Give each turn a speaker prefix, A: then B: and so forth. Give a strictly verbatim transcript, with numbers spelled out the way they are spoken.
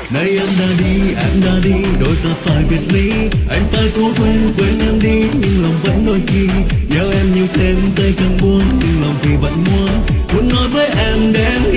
A: Nay em đã đi, em đã đi, đôi ta phải biệt ly. Anh phải cố quên, quên em đi, nhưng lòng vẫn đôi khi nhớ em như thêm tay càng buồn, nhưng lòng thì vẫn muốn muốn nói với em đến